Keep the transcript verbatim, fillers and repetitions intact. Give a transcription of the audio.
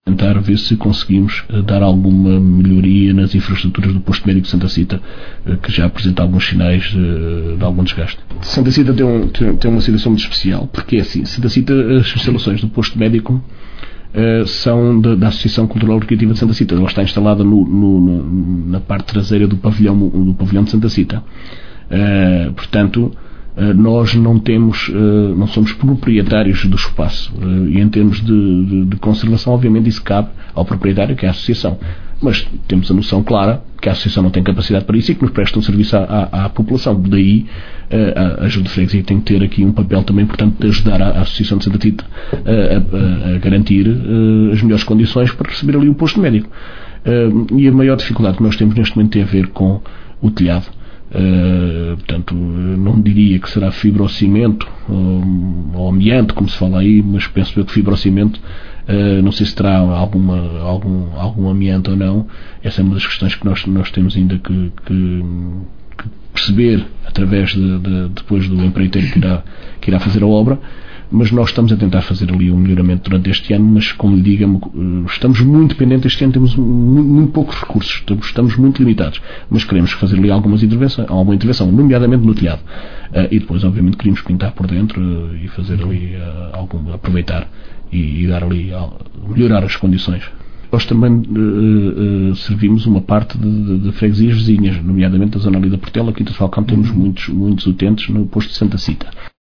tentar ver se conseguimos dar alguma melhoria nas infraestruturas do posto médico de Santa Cita, que já apresenta alguns sinais de, de algum desgaste. Santa Cita tem, um, tem, tem uma situação muito especial, porque é assim, Santa Cita, as instalações do posto médico uh, são da, da Associação Cultural e Recreativa de Santa Cita. Ela está instalada no, no, no, na parte traseira do pavilhão, do pavilhão de Santa Cita. Uh, portanto, nós não temos, não somos proprietários do espaço, e em termos de, de, de conservação, obviamente isso cabe ao proprietário, que é a associação, mas temos a noção clara que a associação não tem capacidade para isso e que nos presta um serviço à, à, à população. Daí a, a Junta de Freguesia tem que ter aqui um papel também, portanto, de ajudar a, a Associação de Santa Cita a, a, a garantir as melhores condições para receber ali o posto médico. E a maior dificuldade que nós temos neste momento tem a ver com o telhado. Uh, portanto, não diria que será fibrocimento ou, ou amianto, como se fala aí, mas penso eu que fibrocimento, uh, não sei se terá alguma, algum, algum amianto ou não. Essa é uma das questões que nós, nós temos ainda que, que, que perceber através de, de, depois do empreiteiro que irá, que irá fazer a obra. Mas nós estamos a tentar fazer ali um melhoramento durante este ano, mas como lhe digo, estamos muito dependentes. Este ano temos muito, muito poucos recursos, estamos, estamos muito limitados, mas queremos fazer ali algumas intervenções, alguma intervenção, nomeadamente no telhado, uh, e depois obviamente queríamos pintar por dentro uh, e fazer ali uh, algum, aproveitar e, e dar ali, uh, melhorar as condições. Nós também uh, uh, servimos uma parte de, de, de freguesias vizinhas, nomeadamente a zona ali da Portela, Quinta de Falcão, temos muitos, muitos utentes no posto de Santa Cita.